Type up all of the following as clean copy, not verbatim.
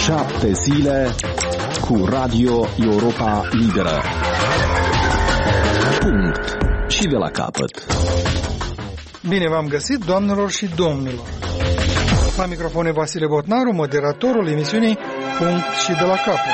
7 zile cu Radio Europa Liberă. Punct. Și de la capăt. Bine v-am găsit, doamnelor și domnilor. La microfon e Vasile Botnaru, moderatorul emisiunii Punct și de la capăt.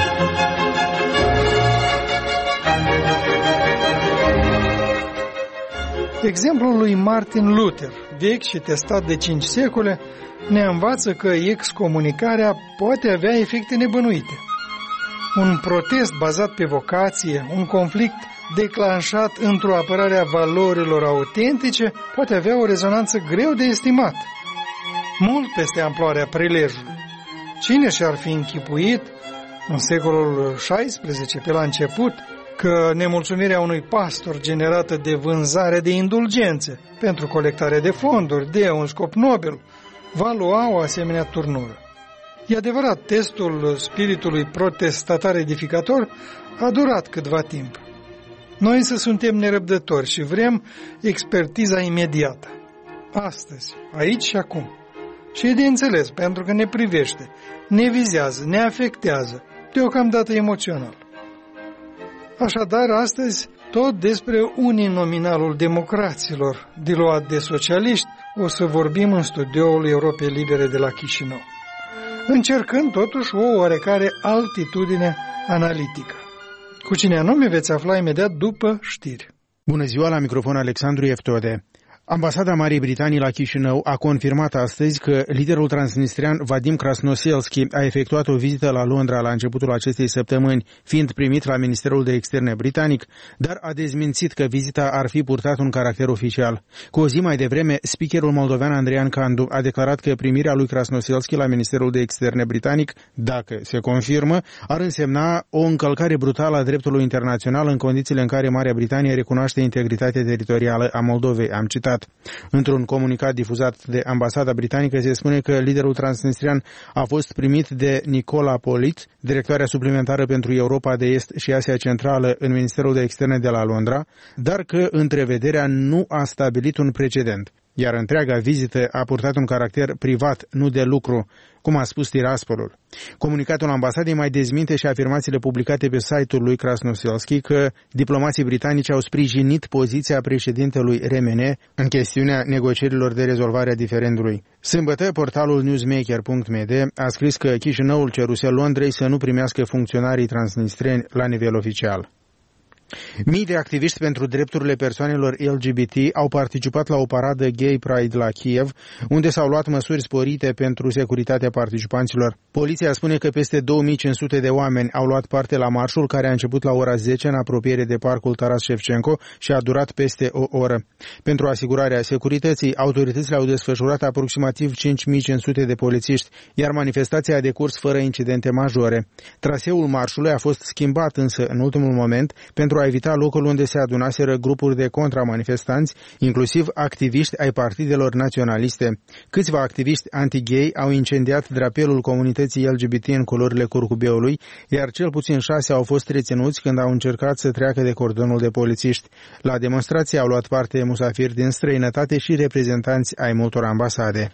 Exemplul lui Martin Luther, vechi și testat de 5 secole, ne învață că excomunicarea poate avea efecte nebănuite. Un protest bazat pe vocație, un conflict declanșat într-o apărare a valorilor autentice, poate avea o rezonanță greu de estimat, mult peste amploarea prilejului. Cine și-ar fi închipuit, în secolul XVI, pe la început, că nemulțumirea unui pastor generată de vânzare de indulgențe pentru colectare de fonduri de un scop nobil va lua o asemenea turnură. E adevărat, testul spiritului protestatar edificator a durat câtva timp. Noi însă suntem nerăbdători și vrem expertiza imediată. Astăzi, aici și acum. Și e de înțeles, pentru că ne privește, ne vizează, ne afectează, deocamdată emoțional. Așadar, astăzi, tot despre uninominalul democraților, diluat de socialiști, o să vorbim în studioul Europei Libere de la Chișinău, încercând totuși o oarecare altitudine analitică. Cu cine anume veți afla imediat după știri. Bună ziua, la microfon Alexandru Eftode. Ambasada Marii Britanii la Chișinău a confirmat astăzi că liderul transnistrian Vadim Krasnoselski a efectuat o vizită la Londra la începutul acestei săptămâni, fiind primit la Ministerul de Externe britanic, dar a dezmințit că vizita ar fi purtat un caracter oficial. Cu o zi mai devreme, speakerul moldovean Andrian Candu a declarat că primirea lui Krasnoselski la Ministerul de Externe britanic, dacă se confirmă, ar însemna o încălcare brutală a dreptului internațional în condițiile în care Marea Britanie recunoaște integritatea teritorială a Moldovei, am citat. Într-un comunicat difuzat de ambasada britanică se spune că liderul transnistrian a fost primit de Nicola Polit, directoarea suplimentară pentru Europa de Est și Asia Centrală în Ministerul de Externe de la Londra, dar că întrevederea nu a stabilit un precedent, iar întreaga vizită a purtat un caracter privat, nu de lucru, cum a spus Tiraspolul. Comunicatul ambasadei mai dezminte și afirmațiile publicate pe site-ul lui Krasnoselski că diplomații britanici au sprijinit poziția președintelui RMN în chestiunea negocierilor de rezolvare a diferendului. Sâmbătă, portalul newsmaker.md a scris că Chișinăul ceruse Londrei să nu primească funcționarii transnistreni la nivel oficial. Mii de activiști pentru drepturile persoanelor LGBT au participat la o paradă Gay Pride la Kiev, unde s-au luat măsuri sporite pentru securitatea participanților. Poliția spune că peste 2500 de oameni au luat parte la marșul, care a început la ora 10 în apropiere de parcul Taras Shevchenko și a durat peste o oră. Pentru asigurarea securității, autoritățile au desfășurat aproximativ 5500 de polițiști, iar manifestația a decurs fără incidente majore. Traseul marșului a fost schimbat însă în ultimul moment pentru a evita locul unde se adunaseră grupuri de contramanifestanți, inclusiv activiști ai partidelor naționaliste. Câțiva activiști anti-gay au incendiat drapelul comunității LGBT în culorile curcubeului, iar cel puțin 6 au fost reținuți când au încercat să treacă de cordonul de polițiști. La demonstrație au luat parte musafiri din străinătate și reprezentanți ai multor ambasade.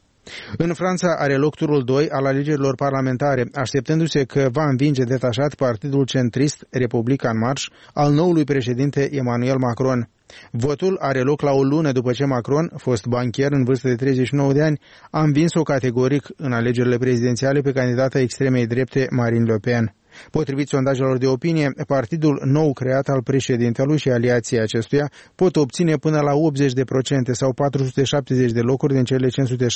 În Franța are loc turul 2 al alegerilor parlamentare, așteptându-se că va învinge detașat partidul centrist Republica în Marș al noului președinte Emmanuel Macron. Votul are loc la o lună după ce Macron, fost banchier în vârstă de 39 de ani, a învins-o categoric în alegerile prezidențiale pe candidata extremei drepte Marine Le Pen. Potrivit sondajelor de opinie, partidul nou creat al președintelui și aliații acestuia pot obține până la 80% sau 470 de locuri din cele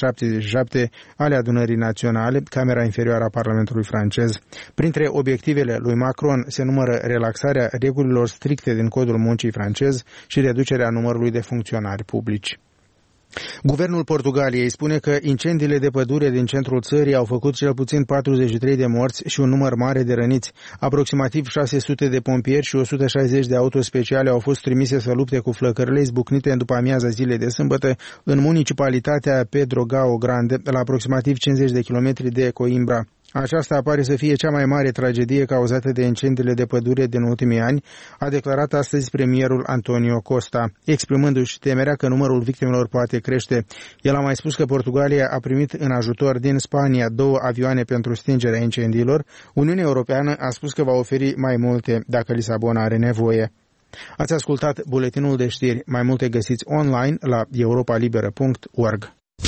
577 ale adunării naționale, Camera Inferioară a Parlamentului francez. Printre obiectivele lui Macron se numără relaxarea regulilor stricte din codul muncii francez și reducerea numărului de funcționari publici. Guvernul Portugaliei spune că incendiile de pădure din centrul țării au făcut cel puțin 43 de morți și un număr mare de răniți. Aproximativ 600 de pompieri și 160 de auto speciale au fost trimise să lupte cu flăcările izbucnite în după amiaza zilei de sâmbătă în municipalitatea Pedro Gao Grande, la aproximativ 50 de kilometri de Coimbra. Aceasta pare să fie cea mai mare tragedie cauzată de incendiile de pădure din ultimii ani, a declarat astăzi premierul Antonio Costa, exprimându-și temerea că numărul victimelor poate crește. El a mai spus că Portugalia a primit în ajutor din Spania 2 avioane pentru stingerea incendiilor. Uniunea Europeană a spus că va oferi mai multe dacă Lisabona are nevoie. Ați ascultat buletinul de știri. Mai multe găsiți online la europalibera.org.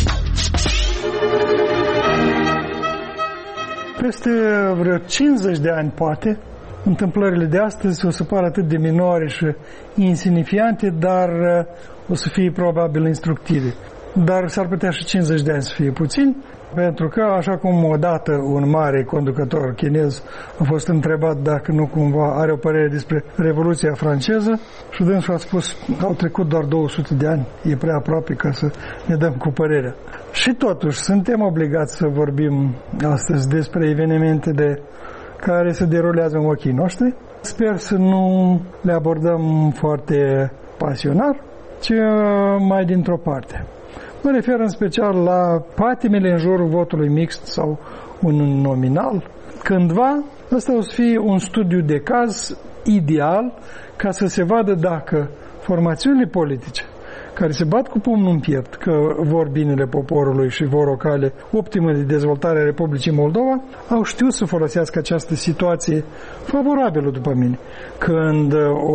Peste vreo 50 de ani, poate, întâmplările de astăzi o să pară atât de minore și insignifiante, dar o să fie probabil instructive. Dar s-ar putea și 50 de ani să fie puțin, pentru că, așa cum odată un mare conducător chinez a fost întrebat dacă nu cumva are o părere despre Revoluția franceză și dânsul a spus, au trecut doar 200 de ani, e prea aproape ca să ne dăm cu părerea. Și totuși, suntem obligați să vorbim astăzi despre evenimente care se derulează în ochii noștri. Sper să nu le abordăm foarte pasional, ci mai dintr-o parte. Mă refer în special la patimile în jurul votului mixt sau un nominal. Cândva, ăsta o să fie un studiu de caz ideal ca să se vadă dacă formațiunile politice care se bat cu pumnul în piept că vor binele poporului și vor o cale optimă de dezvoltare a Republicii Moldova, au știut să folosească această situație favorabilă, după mine, când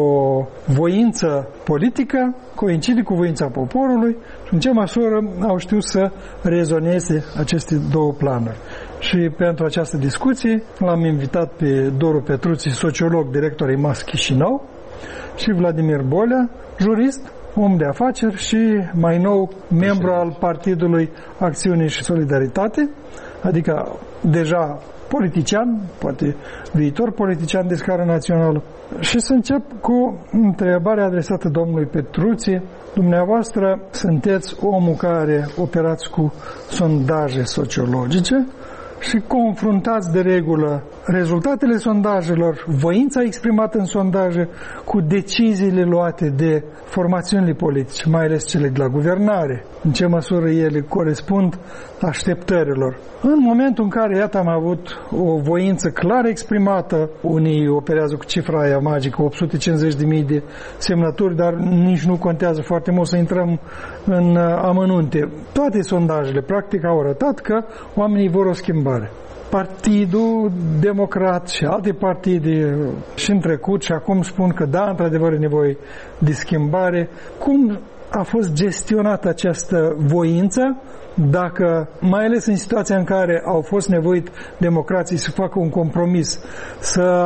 o voință politică coincide cu voința poporului și în ce măsură au știut să rezoneze aceste două planuri. Și pentru această discuție l-am invitat pe Doru Petruți, sociolog, director EMAS Chișinău, și Vladimir Bolea, jurist, om de afaceri și, mai nou, membru al Partidului Acțiune și Solidaritate, adică deja politician, poate viitor politician de scară națională. Și să încep cu întrebarea adresată domnului Petruție. Dumneavoastră sunteți omul care operați cu sondaje sociologice și confruntați de regulă rezultatele sondajelor, voința exprimată în sondaje, cu deciziile luate de formațiunile politice, mai ales cele de la guvernare, în ce măsură ele corespund așteptărilor. În momentul în care, iată, am avut o voință clar exprimată, unii operează cu cifra aia magică, 850.000 de semnături, dar nici nu contează foarte mult să intrăm în amănunte. Toate sondajele, practic, au arătat că oamenii vor o schimbare. Partidul Democrat și alte partide și în trecut și acum spun că da, într-adevăr e nevoie de schimbare. Cum a fost gestionată această voință, dacă, mai ales în situația în care au fost nevoit democrații să facă un compromis, să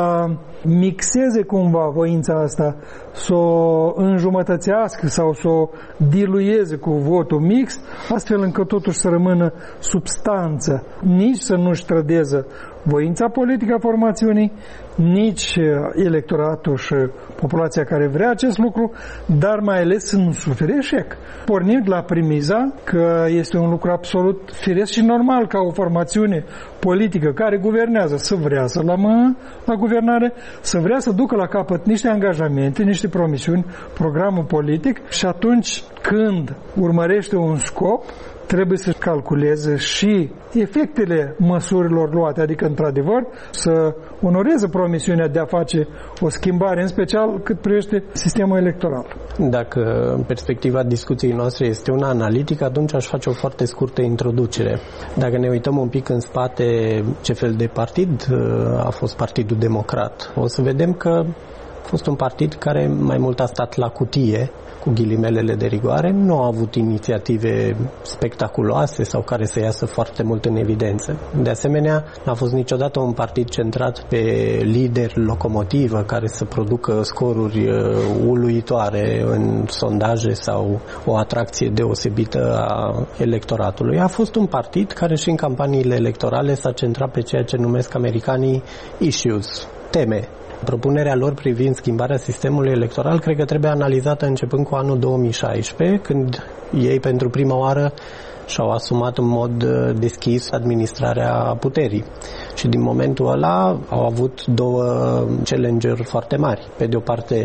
mixeze cumva voința asta, să o înjumătățească sau să o dilueze cu votul mixt, astfel încât totuși să rămână substanță, nici să nu-și trădeze voința politică a formațiunii, nici electoratul și populația care vrea acest lucru, dar mai ales să nu sufere eșec. Pornind la premiza că este un lucru absolut firesc și normal ca o formațiune politică care guvernează să vrea să rămână la guvernare, să vrea să ducă la capăt niște angajamente, niște promisiuni, programul politic, și atunci când urmărește un scop, trebuie să calculeze și efectele măsurilor luate, adică, într-adevăr, să onoreze promisiunea de a face o schimbare, în special cât privește sistemul electoral. Dacă în perspectiva discuției noastre este una analitică, atunci aș face o foarte scurtă introducere. Dacă ne uităm un pic în spate ce fel de partid a fost Partidul Democrat, o să vedem că a fost un partid care mai mult a stat la cutie, cu ghilimelele de rigoare, nu a avut inițiative spectaculoase sau care să iasă foarte mult în evidență. De asemenea, n-a fost niciodată un partid centrat pe lideri locomotivă care să producă scoruri uluitoare în sondaje sau o atracție deosebită a electoratului. A fost un partid care și în campaniile electorale s-a centrat pe ceea ce numesc americanii issues, teme. Propunerea lor privind schimbarea sistemului electoral cred că trebuie analizată începând cu anul 2016, când ei pentru prima oară și-au asumat în mod deschis administrarea puterii. Și din momentul ăla au avut două challenge-uri foarte mari. Pe de o parte,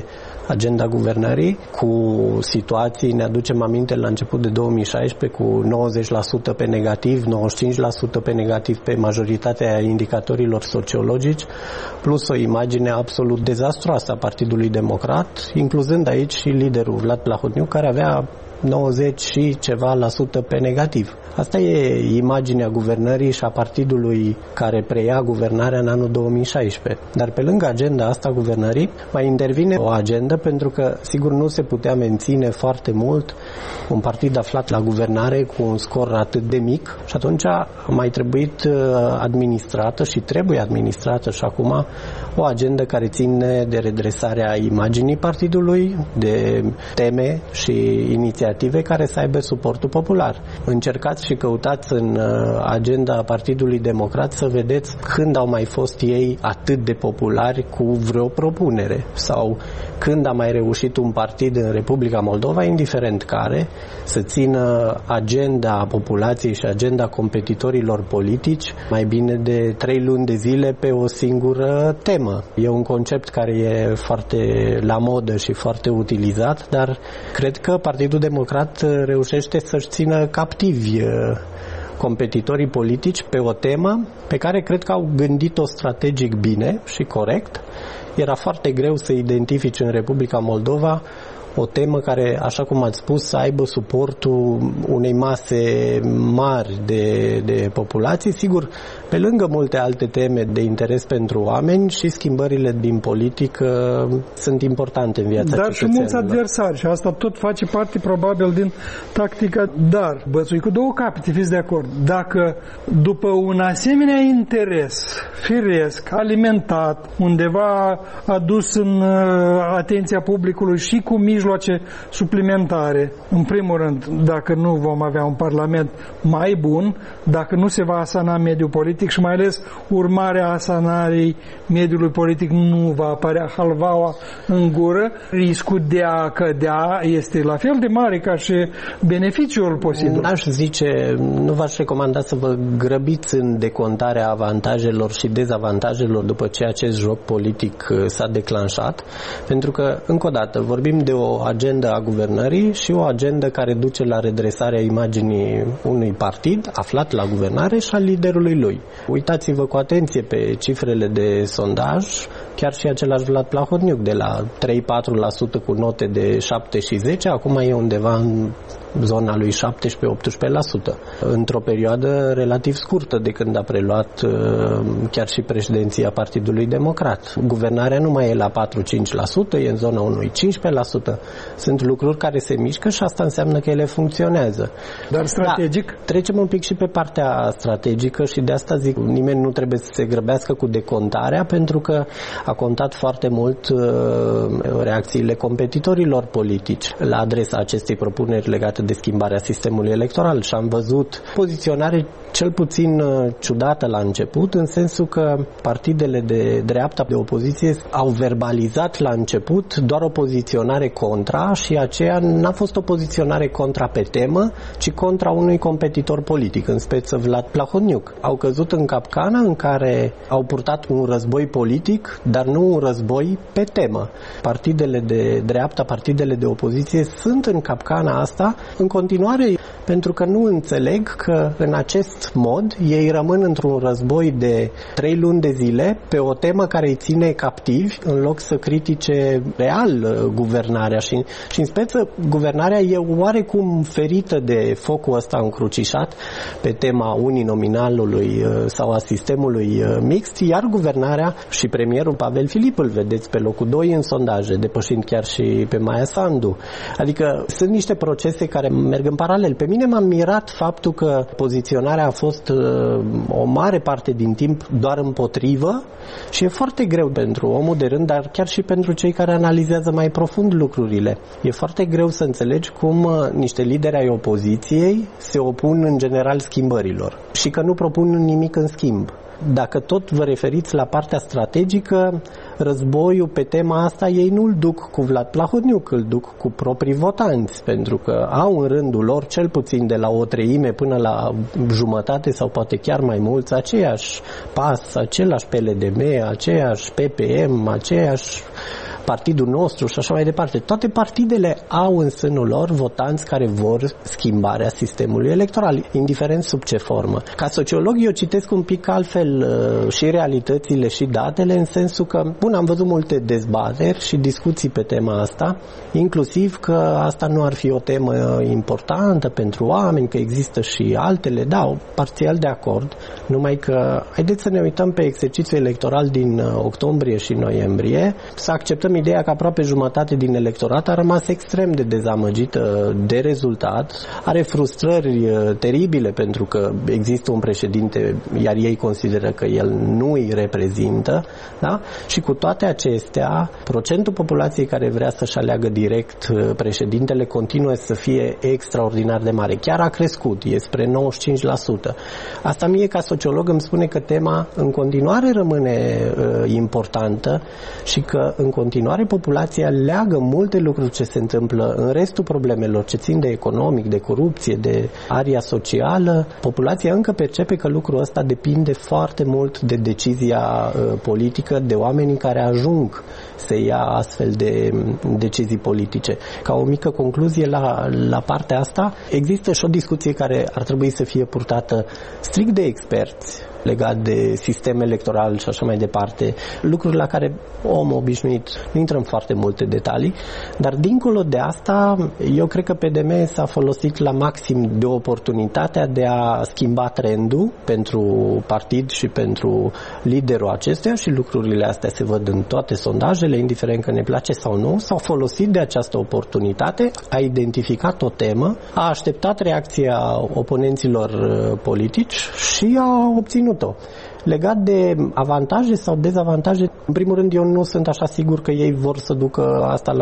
agenda guvernării, cu situații, ne aducem aminte la început de 2016, cu 90% pe negativ, 95% pe negativ pe majoritatea indicatorilor sociologici, plus o imagine absolut dezastruoasă a Partidului Democrat, incluzând aici și liderul Vlad Plahotniuc, care avea 90 și ceva la sută pe negativ. Asta e imaginea guvernării și a partidului care preia guvernarea în anul 2016. Dar pe lângă agenda asta guvernării mai intervine o agendă, pentru că sigur nu se putea menține foarte mult un partid aflat la guvernare cu un scor atât de mic și atunci a mai trebuit administrată și trebuie administrată și acum o agendă care ține de redresarea imaginii partidului, de teme și inițiative care să aibă suportul popular. Încercați și căutați în agenda Partidului Democrat să vedeți când au mai fost ei atât de populari cu vreo propunere sau când a mai reușit un partid în Republica Moldova, indiferent care, să țină agenda populației și agenda competitorilor politici mai bine de 3 luni de zile pe o singură temă. E un concept care e foarte la modă și foarte utilizat, dar cred că Partidul Democrat reușește să-și țină captivi competitorii politici pe o temă pe care cred că au gândit-o strategic bine și corect. Era foarte greu să identifici în Republica Moldova o temă care, așa cum ați spus, să aibă suportul unei mase mari de populație. Sigur, pe lângă multe alte teme de interes pentru oameni, și schimbările din politică sunt importante în viața cetățenilor. Dar și mulți adversari, și asta tot face parte probabil din tactica. Dar, bățui cu două capete, fiți de acord. Dacă după un asemenea interes firesc, alimentat, undeva adus în atenția publicului și cu mijloace suplimentare, în primul rând, dacă nu vom avea un parlament mai bun, dacă nu se va asana mediul politic și mai ales urmarea asanării mediului politic nu va apărea halvaua în gură, riscul de a cădea este la fel de mare ca și beneficiul posibil. N-aș zice, nu v-aș recomanda să vă grăbiți în decontarea avantajelor și dezavantajelor după ce acest joc politic s-a declanșat, pentru că, încă o dată, vorbim de o agendă a guvernării și o agendă care duce la redresarea imaginii unui partid aflat la guvernare și a liderului lui. Uitați-vă cu atenție pe cifrele de sondaj, chiar și același Vlad Plahotniuc, de la 3-4% cu note de 7 și 10, acum e undeva în zona lui 17-18%, într-o perioadă relativ scurtă de când a preluat chiar și președinția Partidului Democrat. Guvernarea nu mai e la 4-5%, e în zona unui 15%. Sunt lucruri care se mișcă și asta înseamnă că ele funcționează. Dar strategic? Da, trecem un pic și pe partea strategică și de asta zic, nimeni nu trebuie să se grăbească cu decontarea, pentru că a contat foarte mult reacțiile competitorilor politici la adresa acestei propuneri legate de schimbarea sistemului electoral și am văzut poziționare cel puțin ciudată la început, în sensul că partidele de dreapta, de opoziție, au verbalizat la început doar o poziționare contra și aceea n-a fost o poziționare contra pe temă, ci contra unui competitor politic, în speță Vlad Plahotniuc. Au căzut în capcana în care au purtat un război politic, dar nu un război pe temă. Partidele de dreapta, partidele de opoziție sunt în capcana asta în continuare, pentru că nu înțeleg că în acest mod ei rămân într-un război de 3 luni de zile pe o temă care îi ține captivi, în loc să critique real guvernarea și în speță guvernarea e oarecum ferită de focul ăsta încrucișat pe tema uninominalului sau a sistemului mixt, iar guvernarea și premierul Pavel Filip îl vedeți pe locul 2 în sondaje, depășind chiar și pe Maia Sandu. Adică sunt niște procese care merg în paralel. Pe mine m-a mirat faptul că poziționarea a fost o mare parte din timp doar împotrivă și e foarte greu pentru omul de rând, dar chiar și pentru cei care analizează mai profund lucrurile. E foarte greu să înțelegi cum niște lideri ai opoziției se opun în general schimbărilor și că nu propun nimic în schimb. Dacă tot vă referiți la partea strategică, războiul pe tema asta ei nu-l duc cu Vlad Plahotniuc, îl duc cu proprii votanți, pentru că au în rândul lor, cel puțin de la o treime până la jumătate sau poate chiar mai mulți, aceiași PAS, același PLDM, aceiași PPM, aceiași partidul nostru și așa mai departe. Toate partidele au în sânul lor votanți care vor schimbarea sistemului electoral, indiferent sub ce formă. Ca sociolog eu citesc un pic altfel și realitățile și datele, în sensul că, bun, am văzut multe dezbateri și discuții pe tema asta, inclusiv că asta nu ar fi o temă importantă pentru oameni, că există și altele, da, parțial de acord, numai că haideți să ne uităm pe exercițiul electoral din octombrie și noiembrie, să acceptăm ideea că aproape jumătate din electorat a rămas extrem de dezamăgită de rezultat, are frustrări teribile pentru că există un președinte, iar ei consideră că el nu îi reprezintă, da? Și cu toate acestea, procentul populației care vrea să-și aleagă direct președintele continuă să fie extraordinar de mare. Chiar a crescut, e spre 95%. Asta mie ca sociolog îmi spune că tema în continuare rămâne importantă și că în continuare populația leagă multe lucruri ce se întâmplă în restul problemelor ce țin de economic, de corupție, de aria socială. Populația încă percepe că lucrul ăsta depinde foarte mult de decizia politică, de oamenii care ajung să ia astfel de decizii politice. Ca o mică concluzie la partea asta, există și o discuție care ar trebui să fie purtată strict de experți legat de sistem electoral și așa mai departe, lucruri la care om obișnuit nu intră în foarte multe detalii, dar dincolo de asta, eu cred că PDM s-a folosit la maxim de oportunitatea de a schimba trendul pentru partid și pentru liderul acestuia și lucrurile astea se văd în toate sondajele, indiferent că ne place sau nu, s-au folosit de această oportunitate, a identificat o temă, a așteptat reacția oponenților politici și a obținut Legat de avantaje sau dezavantaje, în primul rând eu nu sunt așa sigur că ei vor să ducă asta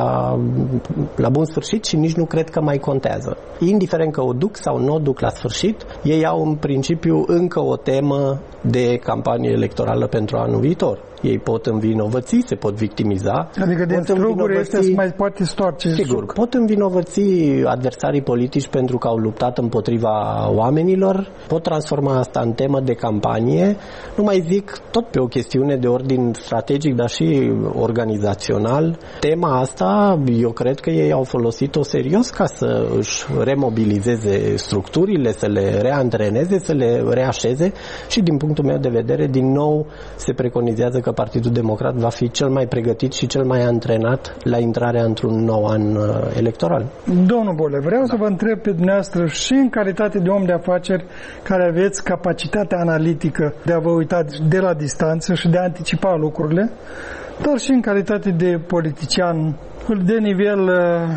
la bun sfârșit și nici nu cred că mai contează. Indiferent că o duc sau nu o duc la sfârșit, ei au în principiu încă o temă de campanie electorală pentru anul viitor. Ei pot învinovăți, se pot victimiza. Adică din struguri este să mai poate stoarce. Sigur, pot învinovăți adversarii politici pentru că au luptat împotriva oamenilor, pot transforma asta în temă de campanie. Nu mai zic tot pe o chestiune de ordin strategic, dar și organizațional. Tema asta, eu cred că ei au folosit-o serios ca să își remobilizeze structurile, să le reantreneze, să le reașeze și din punctul meu de vedere, din nou se preconizează că Partidul Democrat va fi cel mai pregătit și cel mai antrenat la intrarea într-un nou an electoral. Domnul Bole, vreau să vă întreb pe dumneavoastră și în calitate de om de afaceri care aveți capacitatea analitică de a vă uita de la distanță și de a anticipa lucrurile, dar și în calitate de politician de nivel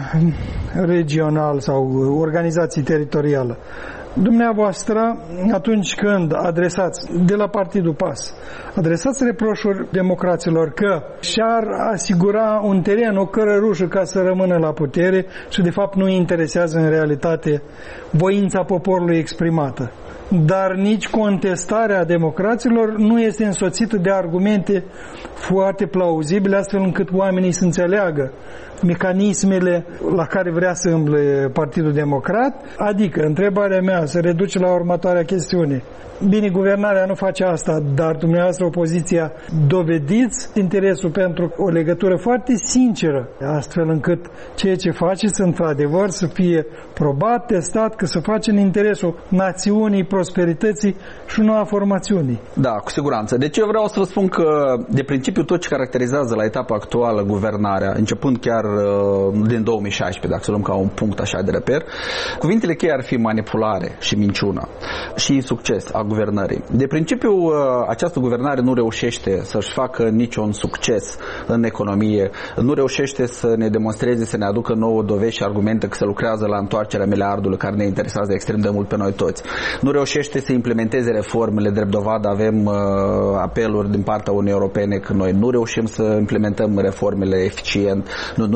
regional sau organizație teritorială. Dumneavoastră, atunci când adresați de la Partidul PAS, adresați reproșuri democraților că și-ar asigura un teren, o cărărușă ca să rămână la putere și de fapt nu interesează în realitate voința poporului exprimată. Dar nici contestarea democraților nu este însoțită de argumente foarte plauzibile, astfel încât oamenii să înțeleagă mecanismele la care vrea să îmble Partidul Democrat. Adică, întrebarea mea se reduce la următoarea chestiune. Bine, guvernarea nu face asta, dar dumneavoastră, opoziția, dovediți interesul pentru o legătură foarte sinceră, astfel încât ceea ce faceți, într-adevăr, să fie probat, testat, că să face în interesul națiunii, prosperității și nu a formațiunii. Da, cu siguranță. Deci eu vreau să vă spun că, de principiu, tot ce caracterizează la etapa actuală guvernarea, începând chiar din 2016, dacă să luăm ca un punct așa de reper, cuvintele cheie ar fi manipulare și minciună și succes a guvernării. De principiu, această guvernare nu reușește să-și facă niciun succes în economie, nu reușește să ne demonstreze, să ne aducă nouă dovezi și argumente că se lucrează la întoarcerea miliardului care ne interesează extrem de mult pe noi toți. Nu reușește să implementeze reformele, drept dovadă avem apeluri din partea Uniunii Europene că noi nu reușim să implementăm reformele eficient, nu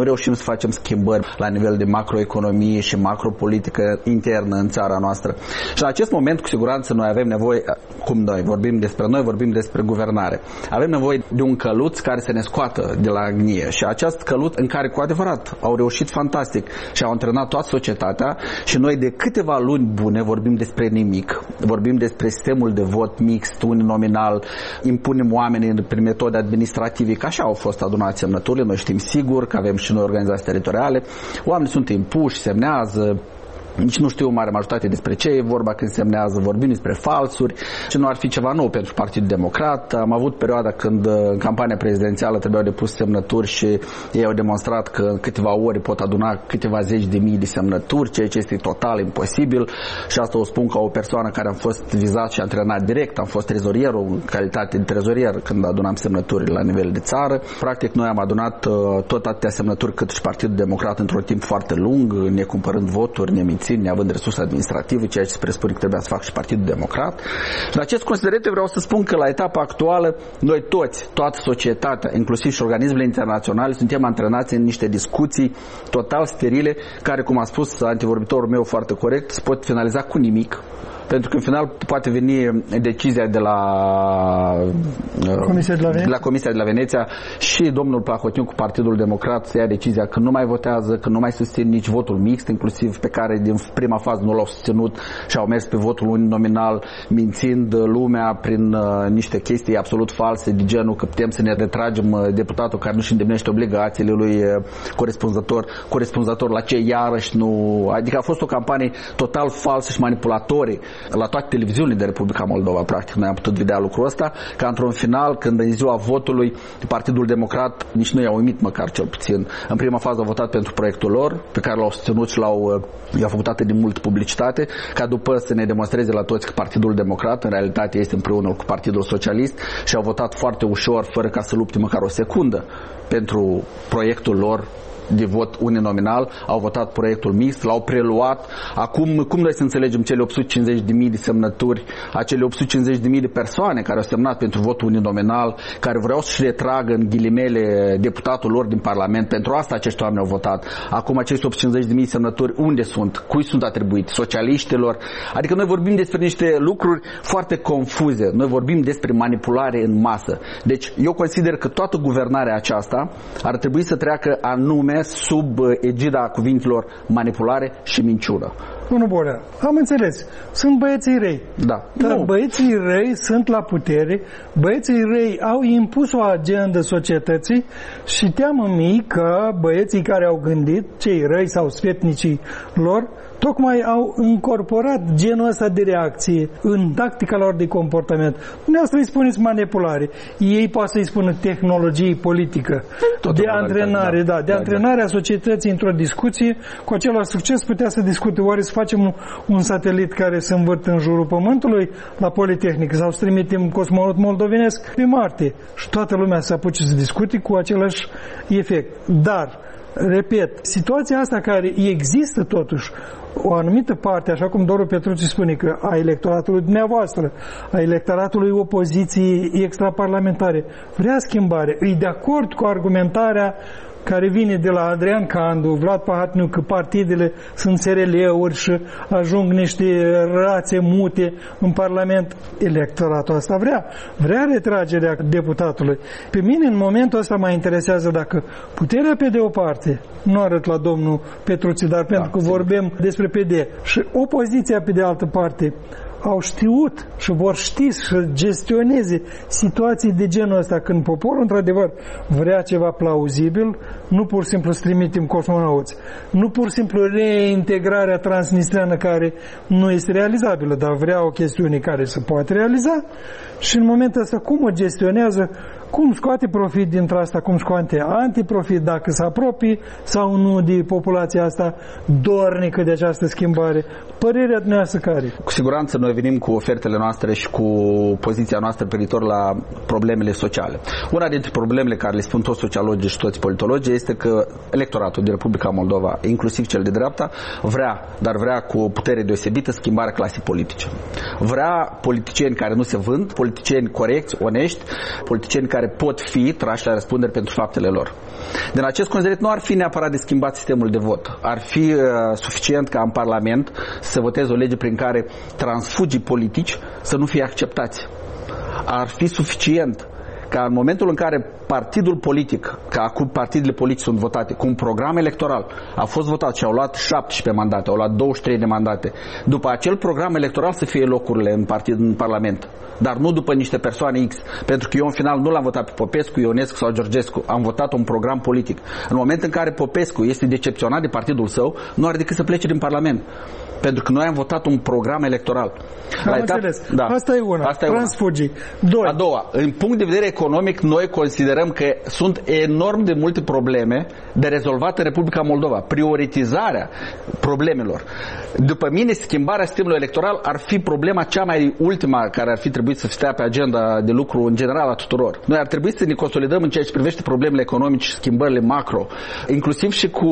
reușim să facem schimbări la nivel de macroeconomie și macropolitică internă în țara noastră. Și în acest moment, cu siguranță, noi avem nevoie, cum noi vorbim despre guvernare. Avem nevoie de un căluț care să ne scoată de la agnie și acest căluț în care cu adevărat au reușit fantastic și au antrenat toată societatea și noi de câteva luni bune vorbim despre nimic. Vorbim despre sistemul de vot mixt, uninominal, impunem oamenii prin metode administrative, că așa au fost adunați semnăturile, noi știm sigur că avem și noi organizații teritoriale, oamenii sunt impuși, semnează, nici nu știu mare majoritate despre ce e vorba când semnează, vorbim despre falsuri și nu ar fi ceva nou pentru Partidul Democrat. Am avut perioada când în campania prezidențială trebuiau depus semnături și ei au demonstrat că în câteva ore pot aduna câteva zeci de mii de semnături, ceea ce este total imposibil și asta o spun ca o persoană care am fost vizat și antrenat direct, am fost trezorierul în calitate de trezorier când adunam semnături la nivel de țară. Practic noi am adunat tot atâtea semnături cât și Partidul Democrat într-un timp foarte lung, necumpărând voturi, neavând resurse administrative, ceea ce se presupune că trebuia să facă și Partidul Democrat. În acest considerente vreau să spun că la etapa actuală noi toți, toată societatea, inclusiv și organismele internaționale, suntem antrenați în niște discuții total sterile, care, cum a spus antevorbitorul meu foarte corect, se pot finaliza cu nimic. Pentru că în final poate veni decizia de la Comisia de la Veneția și domnul Plahotiu cu Partidul Democrat să ia decizia că nu mai votează, că nu mai susțin nici votul mixt, inclusiv pe care din prima fază nu l-au susținut și au mers pe votul uninominal, mințind lumea prin niște chestii absolut false, de genul că putem să ne retragem deputatul care nu-și îndeplinește obligațiile lui corespunzător la ce iarăși nu... Adică a fost o campanie total falsă și manipulatorie la toate televiziunile de Republica Moldova, practic. Noi am putut vedea lucrul ăsta, că într-un final, când în ziua votului, Partidul Democrat, nici nu i-a uimit măcar cel puțin. În prima fază au votat pentru proiectul lor, pe care l-au susținut și i-au făcut atât de mult publicitate, ca după să ne demonstreze la toți că Partidul Democrat, în realitate, este împreună cu Partidul Socialist și au votat foarte ușor, fără ca să lupte măcar o secundă pentru proiectul lor de vot uninominal, au votat proiectul mixt, l-au preluat. Acum, cum noi să înțelegem cele 850.000 de semnături, acele 850.000 de persoane care au semnat pentru votul uninominal, care vreau să-și retragă în ghilimele deputatul lor din Parlament? Pentru asta acești oameni au votat. Acum acești 850.000 de semnături unde sunt? Cui sunt atribuite? Socialiștilor? Adică noi vorbim despre niște lucruri foarte confuze. Noi vorbim despre manipulare în masă. Deci eu consider că toată guvernarea aceasta ar trebui să treacă anume sub egida cuvintelor manipulare și minciună. Domnul Borea, am înțeles. Sunt băieții răi. Da. Dar băieții răi sunt la putere, băieții răi au impus o agendă societății și teamă-mi că băieții care au gândit, cei răi sau sfetnicii lor, tocmai au incorporat genul ăsta de reacție în tactica lor de comportament. Dumneavoastră îi spuneți manipulare. Ei poate să-i spună tehnologie politică, de antrenare, de antrenare a societății într-o discuție. Cu același succes putea să discute oare să facem un satelit care să învârte în jurul Pământului la Politehnic sau să trimitem cosmonot moldovenesc pe Marte și toată lumea să apuce să discute cu același efect. Dar, repet, situația asta care există totuși o anumită parte, așa cum Doru Petruțiu spune, că a electoratului dumneavoastră, a electoratului opoziției extraparlamentare, vrea schimbare, e de acord cu argumentarea care vine de la Adrian Candu, Vlad Pahatniuc, că partidele sunt SRL-uri și ajung niște rațe mute în Parlament. Electoratul ăsta vrea retragerea deputatului. Pe mine, în momentul ăsta, mă interesează dacă puterea pe de o parte, nu arăt la domnul Petruțiu, dar pentru că vorbim despre PD, și opoziția pe de altă parte, au știut și vor ști să gestioneze situații de genul ăsta, când poporul într-adevăr vrea ceva plauzibil, nu pur și simplu să trimitem cosmonauți, nu pur și simplu reintegrarea transnistreană care nu este realizabilă, dar vrea o chestiune care se poate realiza și în momentul ăsta cum o gestionează, cum scoate profit dintre asta, cum scoate antiprofit, dacă se apropie sau nu de populația asta dornică de această schimbare. Părerea dumneavoastră care? Cu siguranță noi venim cu ofertele noastre și cu poziția noastră privitor la problemele sociale. Una dintre problemele care le spun toți sociologii și toți politologii este că electoratul din Republica Moldova, inclusiv cel de dreapta, vrea cu o putere deosebită schimbarea clasei politice. Vrea politicieni care nu se vând, politicieni corecți, onești, politicieni care pot fi trași la răspundere pentru faptele lor. Din acest considerat nu ar fi neapărat de schimbat sistemul de vot. Ar fi suficient ca în Parlament să voteze o lege prin care transfugii politici să nu fie acceptați. Ar fi suficient ca în momentul în care partidul politic, ca acum partidele politice sunt votate, cu un program electoral a fost votat și au luat 17 mandate, au luat 23 de mandate, după acel program electoral să fie locurile în Parlament. Dar nu după niște persoane X. Pentru că eu în final nu l-am votat pe Popescu, Ionescu sau Georgescu. Am votat un program politic. În momentul în care Popescu este decepționat de partidul său, nu are decât să plece din Parlament. Pentru că noi am votat un program electoral. Am înțeles. Da. Asta e una. Transfugii. A doua. În punct de vedere economic, noi considerăm că sunt enorm de multe probleme de rezolvat în Republica Moldova. Prioritizarea problemelor. După mine, schimbarea sistemului electoral ar fi problema cea mai ultima care ar fi trebuit să stea pe agenda de lucru în general a tuturor. Noi ar trebui să ne consolidăm în ceea ce privește problemele economice și schimbările macro, inclusiv și cu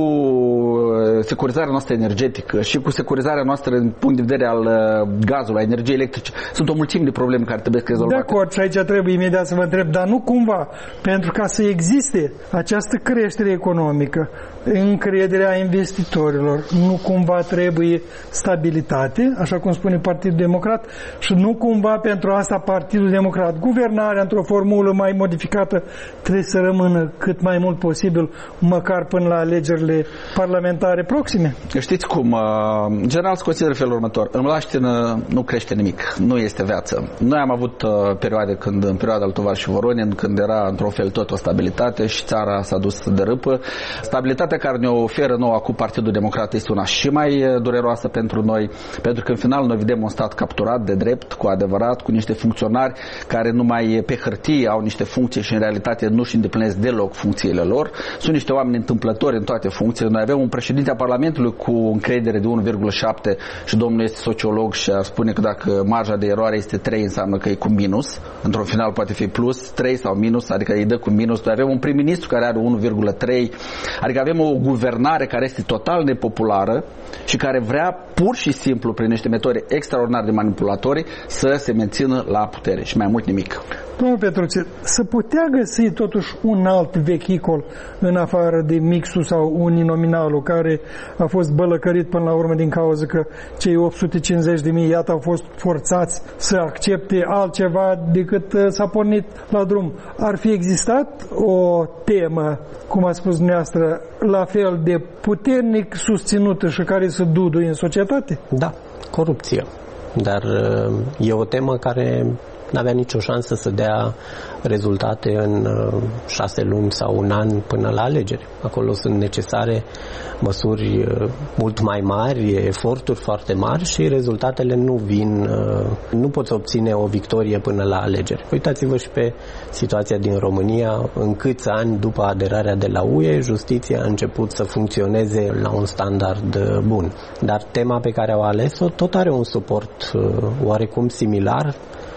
securizarea noastră energetică și cu securizarea noastră din punct de vedere al gazului, a energiei electrice. Sunt o mulțime de probleme care trebuie rezolvate. De acord, și aici trebuie imediat să vă întreb, dar nu cumva, pentru ca să existe această creștere economică, încrederea investitorilor, nu cumva trebuie stabilitate, așa cum spune Partidul Democrat, și nu cumva pentru asta Partidul Democrat, guvernarea într-o formulă mai modificată, trebuie să rămână cât mai mult posibil, măcar până la alegerile parlamentare proxime? Știți cum, în general se consideră felul următor: în Mlaștină nu crește nimic, nu este viață. Noi am avut perioade când, în perioada lui Tovar și Voronin, când era într-un fel tot o stabilitate și țara s-a dus de râpă. Stabilitatea care ne oferă nouă acum Partidul Democrat este una și mai dureroasă pentru noi, pentru că în final noi vedem un stat capturat de drept, cu adevărat, cu niște funcționari care numai pe hârtie au niște funcții și în realitate nu își îndeplinesc deloc funcțiile lor. Sunt niște oameni întâmplători în toate funcțiile. Noi avem un președinte a Parlamentului cu încredere de 1,7 și domnul este sociolog și ar spune că dacă marja de eroare este 3, înseamnă că e cu minus. Într-un final poate fi plus 3 sau minus, adică îi dă cu minus. Noi avem un prim-ministru care are 1,3, adică avem o guvernare care este total nepopulară și care vrea pur și simplu, prin niște metode extraordinar de manipulatorii, să se mențină la putere și mai mult nimic. Domnul Petruță, să putea găsi totuși un alt vehicol în afară de mixul sau uninominalul care a fost bălăcărit până la urmă din cauza că cei 850.000 iată au fost forțați să accepte altceva decât s-a pornit la drum. Ar fi existat o temă, cum a spus dumneavoastră, la fel de puternic susținută și care să duduie în societate? Da, corupție. Dar e o temă care n-avea nicio șansă să dea rezultate în 6 luni sau un an până la alegeri. Acolo sunt necesare măsuri mult mai mari, eforturi foarte mari și rezultatele nu vin, nu poți obține o victorie până la alegeri. Uitați-vă și pe situația din România, în câți ani după aderarea de la UE, justiția a început să funcționeze la un standard bun. Dar tema pe care au ales-o tot are un suport oarecum similar,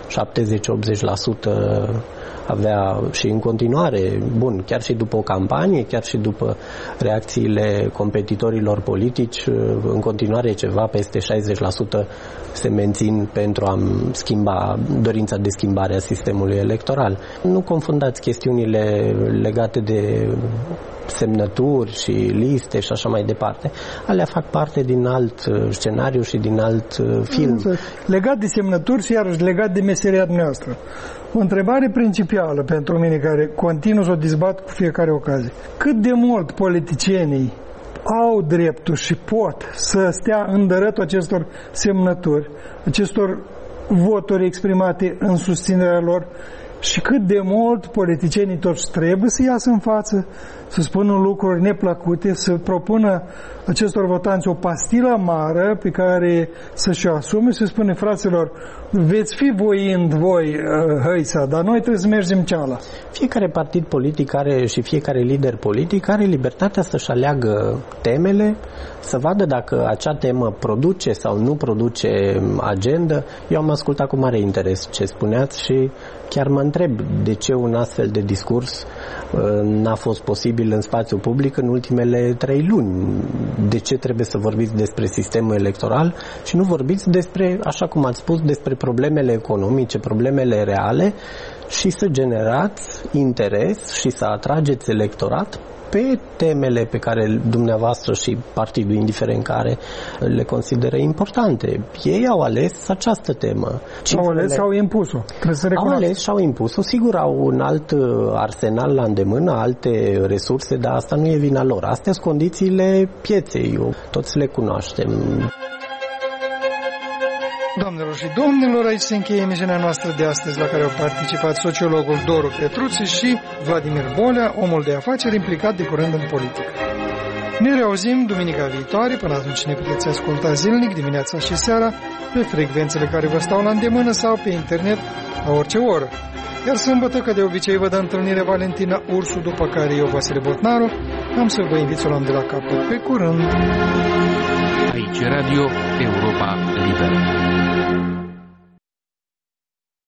70-80% avea și în continuare, bun, chiar și după o campanie, chiar și după reacțiile competitorilor politici, în continuare ceva peste 60% se mențin pentru a schimba, dorința de schimbare a sistemului electoral. Nu confundați chestiunile legate de semnături și liste și așa mai departe. Alea fac parte din alt scenariu și din alt film. Legat de semnături și iarăși legat de meseria dumneavoastră. O întrebare principală pentru mine care continuu să o dezbat cu fiecare ocazie. Cât de mult politicienii au dreptul și pot să stea în dărătul acestor semnături, acestor voturi exprimate în susținerea lor, și cât de mult politicienii toți trebuie să iasă în față, să spună lucruri neplăcute, să propună acestor votanți o pastilă amară pe care să-și o asume și să spune: fraților, veți fi voind voi hăița, dar noi trebuie să mergem ceala. Fiecare partid politic are și fiecare lider politic are libertatea să-și aleagă temele, să vadă dacă acea temă produce sau nu produce agenda. Eu am ascultat cu mare interes ce spuneați și chiar mă întreb de ce un astfel de discurs n-a fost posibil în spațiu public în ultimele 3 luni. De ce trebuie să vorbiți despre sistemul electoral și nu vorbiți despre, așa cum ați spus, despre problemele economice, problemele reale și să generați interes și să atrageți electorat pe temele pe care dumneavoastră și partidul, indiferent care, le consideră importante. Ei au ales această temă. Au ales și au impus-o. Au ales și au impus-o. Sigur, au un alt arsenal la îndemână, alte resurse, dar asta nu e vina lor. Astea sunt condițiile pieței. Toți le cunoaștem. Doamnelor și domnilor, aici se încheie emisiunea noastră de astăzi, la care au participat sociologul Doru Petruți și Vladimir Bolea, omul de afaceri implicat de curând în politică. Ne reauzim duminica viitoare, până atunci ne puteți asculta zilnic, dimineața și seara, pe frecvențele care vă stau la îndemână sau pe internet la orice oră. Iar sâmbătă, că de obicei vă dă întâlnire Valentina Ursu, după care eu, Vasile Botnaru, am să vă invit să o luăm de la capăt. Pe curând! Aici Radio Europa Liberă.